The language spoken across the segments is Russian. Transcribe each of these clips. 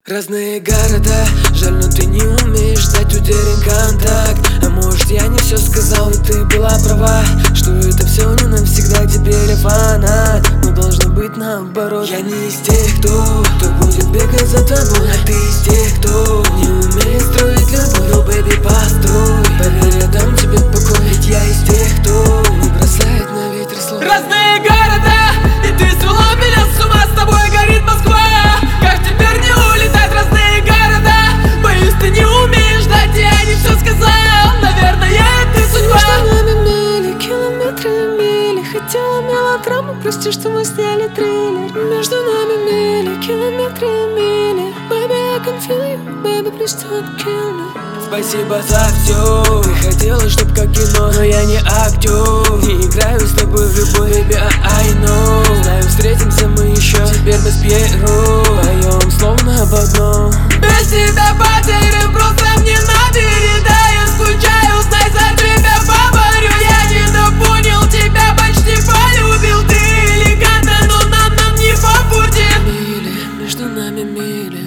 Разные города, жаль, но ты не умеешь дать, утерян контакт. А может, я не все сказал, и ты была права, что это все не навсегда, теперь я фанат. Но должно быть наоборот. Я не из тех, кто будет бегать за тобой, а ты из тех, кто не умеет строить любовь. Ну, бэби, построй, поверь, я дам тебе покой. Ведь я из тех, кто не бросает на ветер слов. Разные города, и ты свела меня с ума, с тобой горит Москва. Как теперь не улетать, разные города? Боюсь, ты не умеешь ждать, я не все сказал. Наверное, это судьба. Между нами мили, километры и мили. Хотела мелодраму, прости, что мы сняли трейлер. Между нами мили, километры и мили. Baby, I can feel you, baby, please don't kill me. Спасибо за все. Ты хотела, чтоб как кино, но я не актер. Не играю с тобой в любовь, baby, I know. Знаю, встретимся мы еще, теперь без Пьеро. Поем словно об одном. Без тебя потерян, просто мне набери. Да, я скучаю, знай, за тебя говорю. Я недопонял тебя, почти полюбил. Ты элегантна, но нам не по пути. Мили, между нами мили,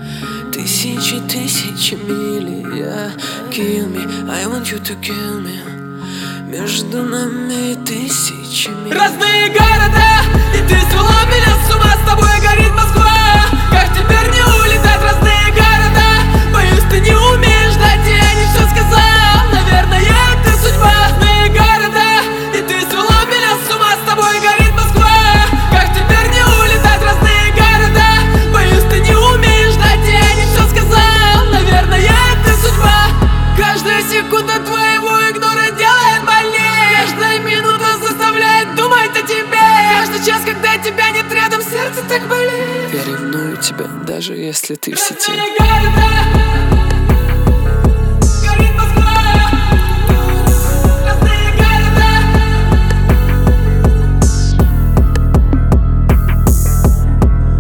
тысячи мили. Yeah, kill me, I want you to kill me. Между нами тысячи миль. Разные города, и ты свела меня с ума, с тобой горит Москва. Как теперь не улетать, разные города? Боюсь, ты не умеешь ждать, я не все сказал. Наверное, это судьба. Разные города, и ты свела меня с ума, с тобой горит Москва. Как теперь не улетать, разные города? Боюсь, ты не умеешь ждать, я не все сказал. Наверное, это судьба. Каждая секунда твоего игнора делает больнее. Каждая минута заставляет думать о тебе. Каждый час, когда тебя нет рядом, сердце так болит. Я ревную тебя, даже если ты в сети. Разные города.